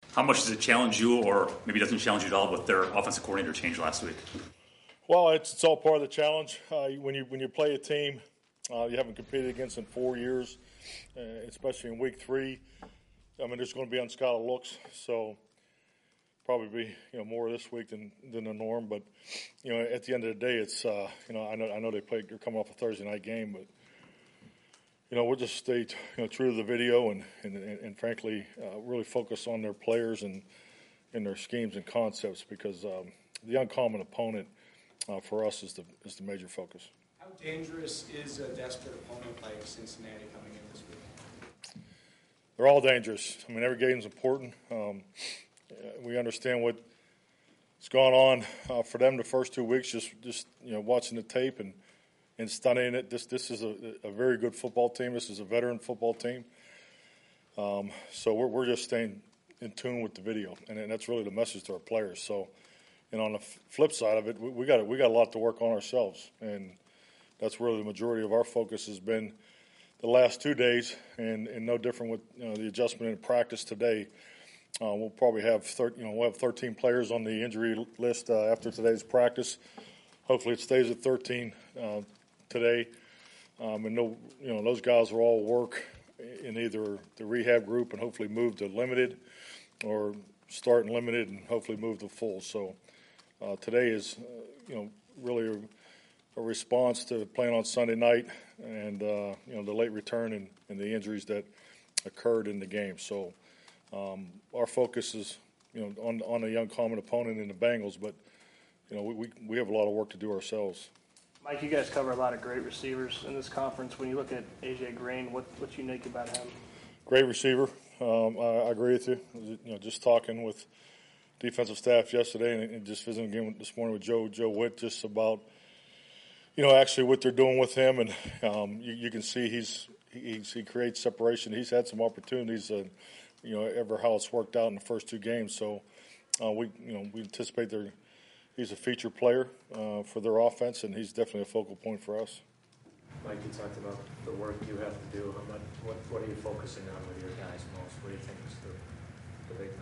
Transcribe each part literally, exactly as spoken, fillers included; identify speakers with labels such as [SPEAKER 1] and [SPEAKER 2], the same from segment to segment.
[SPEAKER 1] How much does it challenge you, or maybe it doesn't challenge you at all, with their offensive coordinator change last week?
[SPEAKER 2] Well, it's, it's all part of the challenge. Uh, when you when you play a team uh, you haven't competed against in four years, uh, especially in week three, I mean, there's going to be unscathed looks. So probably be you know more this week than than the norm. But you know, at the end of the day, it's uh, you know I know I know they play. They're coming off a Thursday night game, but you know we'll just stay you know true to the video and and and, and frankly uh, really focus on their players and and their schemes and concepts, because um, the uncommon opponent uh, for us is the is the major focus.
[SPEAKER 3] How dangerous is a desperate opponent like Cincinnati coming in this week?
[SPEAKER 2] They're all dangerous. I mean, every game's important. Um, we understand what's gone on uh, for them the first two weeks. Just, just you know, watching the tape and, and studying it. This, this is a, a very good football team. This is a veteran football team. Um, so we're, we're just staying in tune with the video, and, and that's really the message to our players. So, and on the flip side of it, we, we got we got a lot to work on ourselves, and that's really the majority of our focus has been the last two days, and, and no different with you know, the adjustment in practice today. Uh, we'll probably have thir- you know we'll have thirteen players on the injury list uh, after today's practice. Hopefully, it stays at thirteen uh, today, um, and no, you know those guys will all work in either the rehab group and hopefully move to limited, or start in limited and hopefully move to full. So uh, today is uh, you know really a, a response to playing on Sunday night and uh, you know the late return and, and the injuries that occurred in the game. So um, our focus is you know on on a young common opponent in the Bengals, but you know we, we we have a lot of work to do ourselves.
[SPEAKER 4] Mike, you guys cover a lot of great receivers in this conference. When you look at A J Green, what, what's unique about him?
[SPEAKER 2] Great receiver. Um, I, I agree with you. You know, just talking with defensive staff yesterday and, and just visiting again this morning with Joe Joe Witt, just about you know actually what they're doing with him, and um, you, you can see he's, he's he creates separation. He's had some opportunities, uh, you know, ever how it's worked out in the first two games. So uh, we you know we anticipate they're. He's a feature player uh, for their offense, and he's definitely a focal point for us.
[SPEAKER 5] Mike, you talked about the work you have to do. How much, what, what are you focusing on with your guys most? What do you think is the, the big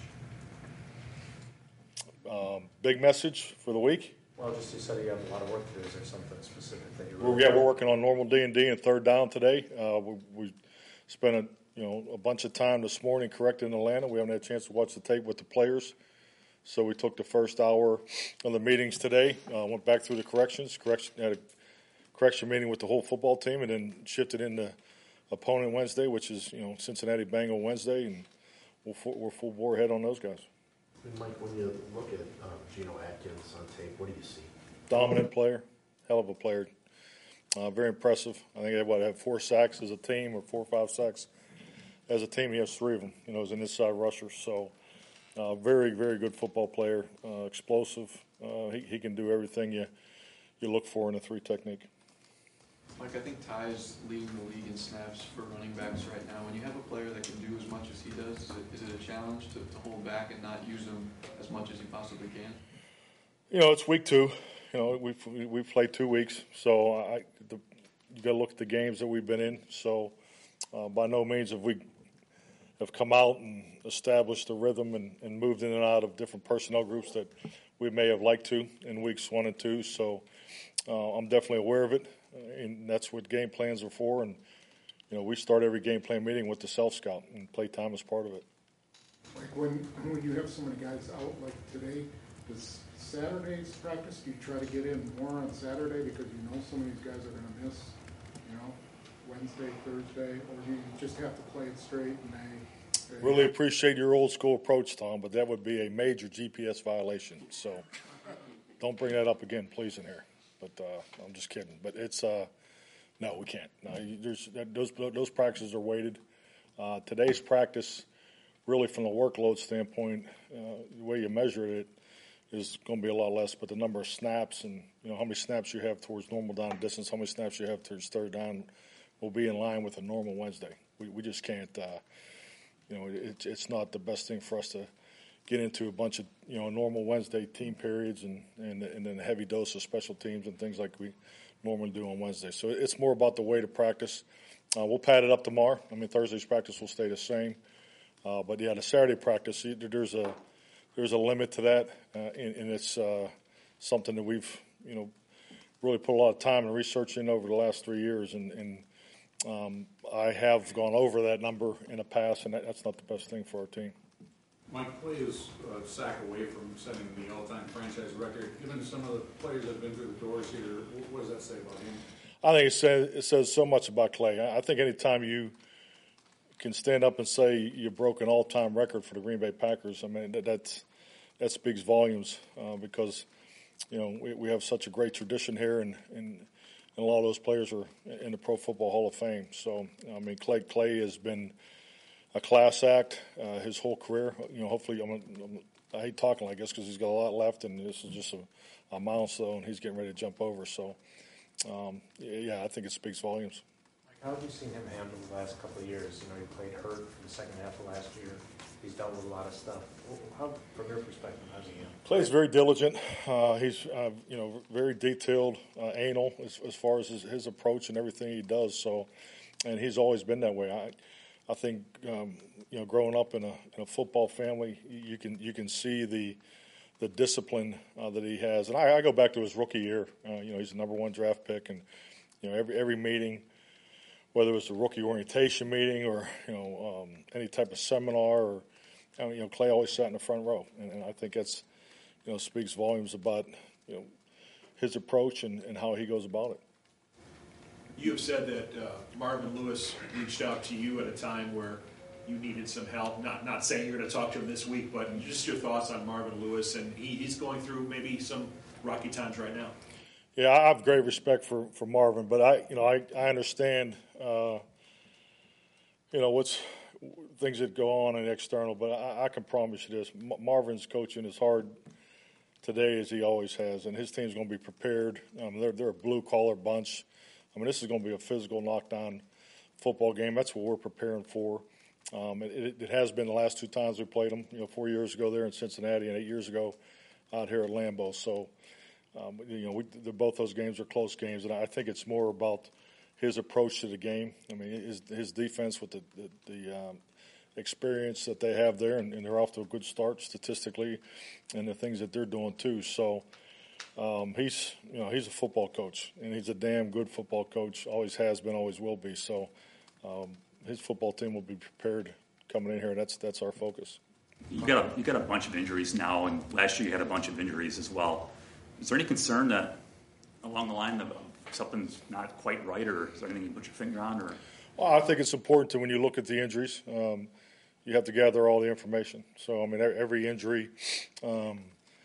[SPEAKER 5] message?
[SPEAKER 2] Um, big message for the week?
[SPEAKER 5] Well, just you said you have a lot of work to do. Is there something specific that you
[SPEAKER 2] really
[SPEAKER 5] well,
[SPEAKER 2] Yeah, we're working on normal D and D and third down today. Uh, we, we spent a, you know, a bunch of time this morning correcting Atlanta. We haven't had a chance to watch the tape with the players. So we took the first hour of the meetings today, uh, went back through the corrections, correction, had a correction meeting with the whole football team, and then shifted into opponent Wednesday, which is you know Cincinnati Bengal Wednesday, and we'll, we're full bore ahead on those guys.
[SPEAKER 6] And Mike, when you look at uh, Geno Atkins on tape, what do you see?
[SPEAKER 2] Dominant player, hell of a player, uh, very impressive. I think they what have four sacks as a team, or four or five sacks as a team. He has three of them. You know, as an inside rusher, so. Uh, very, very good football player, uh, explosive. Uh, he, he can do everything you you look for in a three technique.
[SPEAKER 7] Mike, I think Ty is leading the league in snaps for running backs right now. When you have a player that can do as much as he does, is it, is it a challenge to, to hold back and not use him as much as he possibly can?
[SPEAKER 2] You know, it's week two. You know, we've we've played two weeks, so I the, you got to look at the games that we've been in. So uh, by no means have we. have come out and established the rhythm and, and moved in and out of different personnel groups that we may have liked to in weeks one and two. So uh, I'm definitely aware of it, and that's what game plans are for. And, you know, we start every game plan meeting with the self-scout, and play time is part of it.
[SPEAKER 8] Like when, when you have so many guys out like today, does Saturday's practice, do you try to get in more on Saturday because you know some of these guys are going to miss, you know, Wednesday, Thursday, or do you just have to play it straight and they, they
[SPEAKER 2] really appreciate your old school approach, Tom, but that would be a major G P S violation. So don't bring that up again, please, in here. But uh, I'm just kidding. But it's uh, no, we can't. No, there's those those practices are weighted. Uh, today's practice, really from the workload standpoint, uh, the way you measure it is going to be a lot less. But the number of snaps and you know how many snaps you have towards normal down distance, how many snaps you have towards third down, will be in line with a normal Wednesday. We we just can't. Uh, you know, it, it's not the best thing for us to get into a bunch of you know normal Wednesday team periods and and and then a heavy dose of special teams and things like we normally do on Wednesday. So it's more about the way to practice. Uh, we'll pad it up tomorrow. I mean, Thursday's practice will stay the same. Uh, but yeah, the Saturday practice, there's a there's a limit to that, uh, and, and it's uh, something that we've you know really put a lot of time and research in over the last three years, and, and um, I have gone over that number in the past, and that, that's not the best thing for our team.
[SPEAKER 9] Mike, Clay is a sack away from setting the all-time franchise record. Given some of the players that have been through the doors here, what does that say about him?
[SPEAKER 2] I think it says, it says so much about Clay. I think anytime you can stand up and say you broke an all-time record for the Green Bay Packers, I mean, that that's, that speaks volumes uh, because, you know, we, we have such a great tradition here, and, and, and a lot of those players are in the Pro Football Hall of Fame. So, I mean, Clay, Clay has been a class act uh, his whole career. You know, hopefully, I'm, I'm, I hate talking like this because he's got a lot left, and this is just a, a milestone he's getting ready to jump over. So, um, yeah, I think it speaks volumes.
[SPEAKER 5] Mike, how have you seen him handle the last couple of years? You know, he played hurt for the second half of last year. He's dealt with a lot of stuff. How, from your perspective, how's he handle?
[SPEAKER 2] Clay's very diligent. Uh, he's, uh, you know, very detailed, uh, anal as, as far as his, his approach and everything he does. So, and he's always been that way. I, I think um, you know, growing up in a, in a football family, you can you can see the the discipline uh, that he has. And I, I go back to his rookie year. Uh, you know, he's the number one draft pick, and you know, every every meeting, whether it was the rookie orientation meeting or you know um, any type of seminar, or I mean, you know, Clay always sat in the front row, and, and I think that's you know speaks volumes about you know his approach and, and how he goes about it.
[SPEAKER 10] You have said that uh, Marvin Lewis reached out to you at a time where you needed some help. Not not saying you're going to talk to him this week, but just your thoughts on Marvin Lewis, and he, he's going through maybe some rocky times right now.
[SPEAKER 2] Yeah, I have great respect for, for Marvin, but I you know I I understand uh, you know what's things that go on in the external, but I, I can promise you this: M- Marvin's coaching as hard today as he always has, and his team's going to be prepared. Um, they're they're a blue collar bunch. I mean, this is going to be a physical knockdown football game. That's what we're preparing for. Um, it, it, it has been the last two times we played them. You know, four years ago there in Cincinnati, and eight years ago out here at Lambeau. So, um, you know, we, the, both those games are close games, and I think it's more about his approach to the game. I mean, his his defense with the the, the um, experience that they have there, and, and they're off to a good start statistically, and the things that they're doing too. So. Um, he's, you know, he's a football coach, and he's a damn good football coach. Always has been, always will be. So, um, his football team will be prepared coming in here, and that's that's our focus.
[SPEAKER 1] You got a you got a bunch of injuries now, and last year you had a bunch of injuries as well. Is there any concern that along the line of something's not quite right, or is there anything you put your finger on? Or
[SPEAKER 2] well, I think it's important to when you look at the injuries, um, you have to gather all the information. So, I mean, every injury. Um,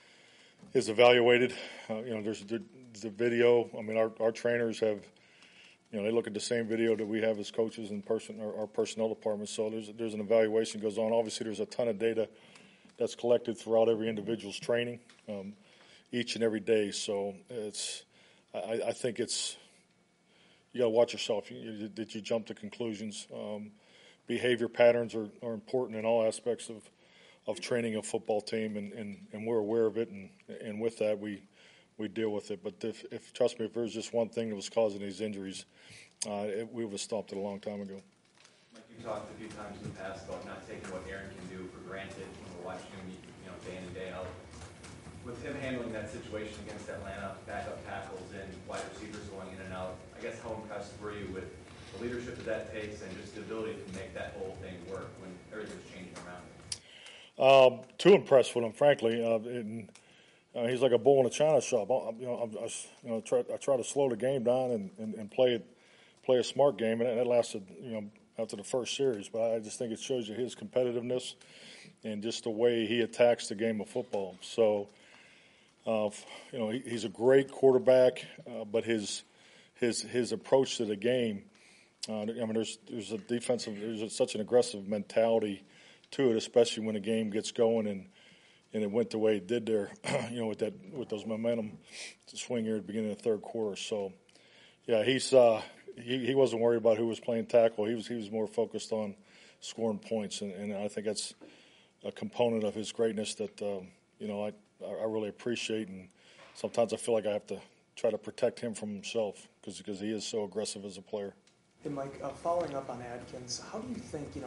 [SPEAKER 2] is evaluated. Uh, you know, there's the, the video. I mean, our, our trainers have, you know, they look at the same video that we have as coaches and person our, our personnel department. So there's there's an evaluation goes on. Obviously, there's a ton of data that's collected throughout every individual's training, um, each and every day. So it's, I, I think it's, you got to watch yourself. You, you, did you jump to conclusions? Um, behavior patterns are, are important in all aspects of. of training a football team, and, and, and we're aware of it, and, and with that we we deal with it. But if, if trust me, if there was just one thing that was causing these injuries, uh, it, we would have stopped it a long time ago.
[SPEAKER 11] Like you talked a few times in the past about not taking what Aaron can do for granted when we're watching him, you know, day in and day out. With him handling that situation against Atlanta, backup tackles and wide receivers going in and out, I guess how impressed were you with the leadership that that takes and just the ability to make that whole thing work when everything's changing around him?
[SPEAKER 2] Um, too impressed with him, frankly. Uh, and, uh, he's like a bull in a china shop. I, you know, I, I, you know, try, I try to slow the game down and, and, and play it, play a smart game, and that lasted, you know, after the first series. But I just think it shows you his competitiveness and just the way he attacks the game of football. So, uh, you know, he, he's a great quarterback, uh, but his his his approach to the game. Uh, I mean, there's there's a defensive, there's a, such an aggressive mentality to it, especially when the game gets going, and and it went the way it did there, you know, with that with those momentum to swing here at the beginning of the third quarter. So, yeah, he's uh, he he wasn't worried about who was playing tackle. He was he was more focused on scoring points, and, and I think that's a component of his greatness that um, you know I I really appreciate, and sometimes I feel like I have to try to protect him from himself because because he is so aggressive as a player.
[SPEAKER 12] Hey, Mike, uh, following up on Adkins, how do you think, you know,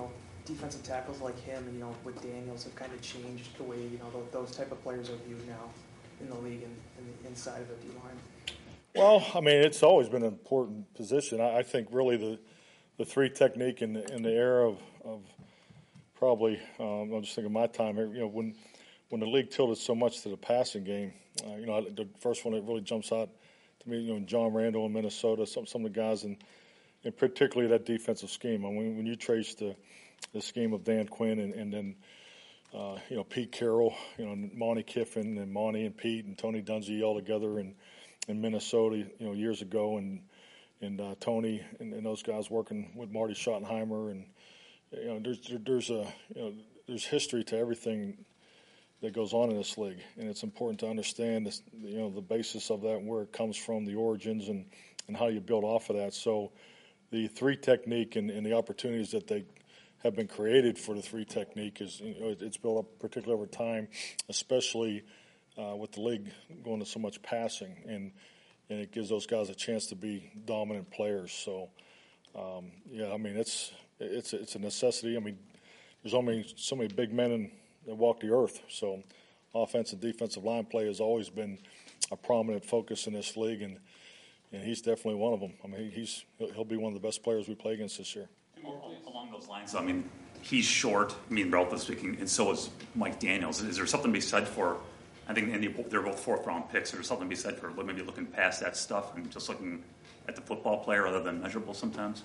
[SPEAKER 4] defensive tackles like him and, you know, with Daniels have kind of changed the way, you know, th- those type of players are viewed now in the league and, and the inside of the D-line?
[SPEAKER 2] Well, I mean, it's always been an important position. I, I think really the the three technique in the, in the era of, of probably, um, I'm just thinking of my time here, you know, when when the league tilted so much to the passing game, uh, you know, the first one that really jumps out to me, you know, John Randall in Minnesota, some some of the guys in, and particularly that defensive scheme. I mean, when you trace the the scheme of Dan Quinn and, and then, uh, you know, Pete Carroll, you know, Monty Kiffin and Monty and Pete and Tony Dungy all together in, in Minnesota, you know, years ago, and and uh, Tony and, and those guys working with Marty Schottenheimer, and you know, there's there, there's a you know there's history to everything that goes on in this league, and it's important to understand this, you know, the basis of that and where it comes from, the origins, and, and how you build off of that. So the three technique and, and the opportunities that they have been created for the three technique is, you know, it's built up particularly over time, especially uh, with the league going to so much passing, and and it gives those guys a chance to be dominant players. So um, yeah, I mean it's it's it's a necessity. I mean, there's only so many big men in, that walk the earth. So offensive and defensive line play has always been a prominent focus in this league, and and he's definitely one of them. I mean, he's he'll be one of the best players we play against this year.
[SPEAKER 1] Along those lines, I mean, he's short, I mean, relatively speaking, and so is Mike Daniels. Is there something to be said for, I think and they're both fourth-round picks, is there something to be said for maybe looking past that stuff and just looking at the football player rather than measurable sometimes?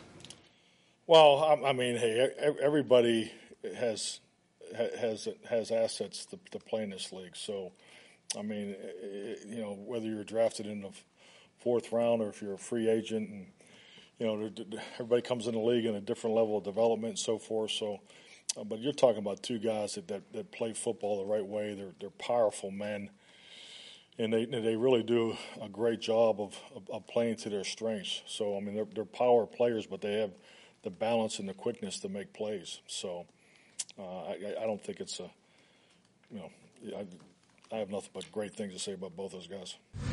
[SPEAKER 2] Well, I, I mean, hey, everybody has has has assets to, to play in this league. So, I mean, you know, whether you're drafted in the fourth round or if you're a free agent, and you know, everybody comes in the league in a different level of development and so forth. So, uh, but you're talking about two guys that, that, that play football the right way. They're they're powerful men, and they they really do a great job of, of, of playing to their strengths. So, I mean, they're they're power players, but they have the balance and the quickness to make plays. So, uh, I I don't think it's a, you know, I I have nothing but great things to say about both those guys.